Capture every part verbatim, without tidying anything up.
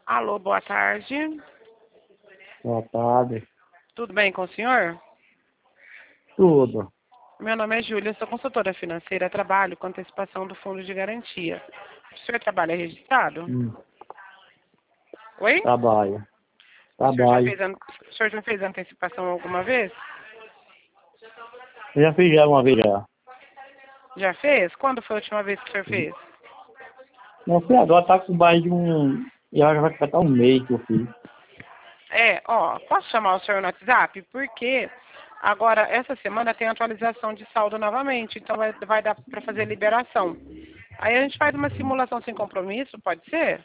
Alô, boa tarde. Boa tarde. Tudo bem com o senhor? Tudo. Meu nome é Júlia, sou consultora financeira, trabalho com antecipação do fundo de garantia. O senhor trabalha registrado? Hum, Oi? trabalho. O senhor já Trabalho. fez, an- o senhor já fez antecipação alguma vez? Eu já fiz já uma vez já. Já fez? Quando foi a última vez que o senhor fez? Não sei agora, tá com mais de um. Já vai ficar um mês que eu fiz. É, ó, posso chamar o senhor no WhatsApp? Porque agora, essa semana tem atualização de saldo novamente, então vai, vai dar para fazer liberação. Aí a gente faz uma simulação sem compromisso, pode ser?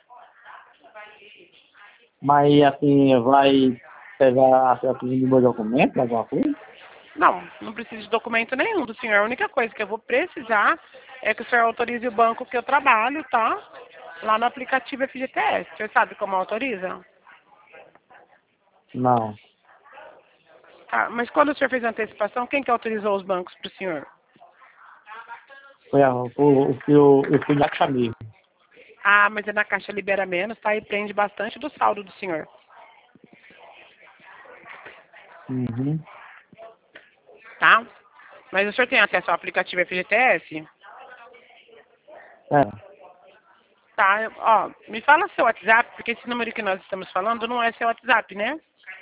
Mas assim, vai pegar a assinatura do meu documento, alguma coisa? Não, não preciso de documento nenhum do senhor. A única coisa que eu vou precisar é que o senhor autorize o banco que eu trabalho, tá? Lá no aplicativo F G T S. O senhor sabe como autoriza? Não. Tá, mas quando o senhor fez a antecipação, quem que autorizou os bancos para o senhor? Foi a, o, o que eu, eu fui na caixa mesmo. Ah, mas é na Caixa Libera Menos, tá? E prende bastante do saldo do senhor, Uhum. tá? Mas o senhor tem acesso ao aplicativo F G T S? É. Tá, eu- ó, me fala seu WhatsApp, porque esse número que nós estamos falando não é seu WhatsApp, né?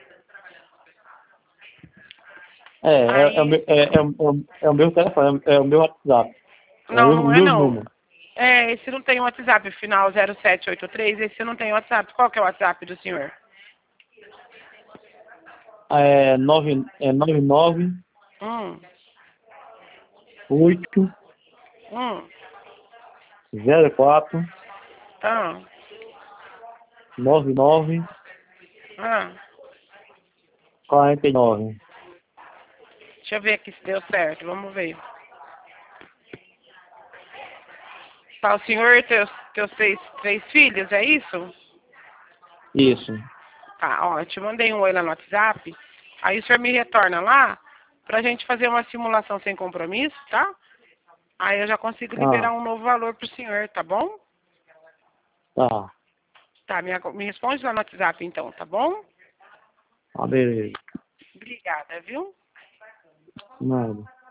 É, é, é, o Aí, meu- é, é, o- é o meu telefone, é o meu WhatsApp. É o não, meu, não é meu não. número. É, esse não tem WhatsApp, final zero sete oito três, esse não tem WhatsApp. Qual que é o WhatsApp do senhor? É nove é nove nove Hum, oito hum, zero quatro ah, nove nove ah. quarenta e nove. Deixa eu ver aqui se deu certo, vamos ver. Tá, o senhor e teus, teus três, três filhos, é isso? Isso. Tá, ó, eu te mandei um oi lá no WhatsApp, aí o senhor me retorna lá pra gente fazer uma simulação sem compromisso, tá? Aí eu já consigo Ah, liberar um novo valor pro senhor, tá bom? tá. Tá, me, aco- me responde lá no WhatsApp então, tá bom? Tá, beleza. Obrigada, viu? Nada.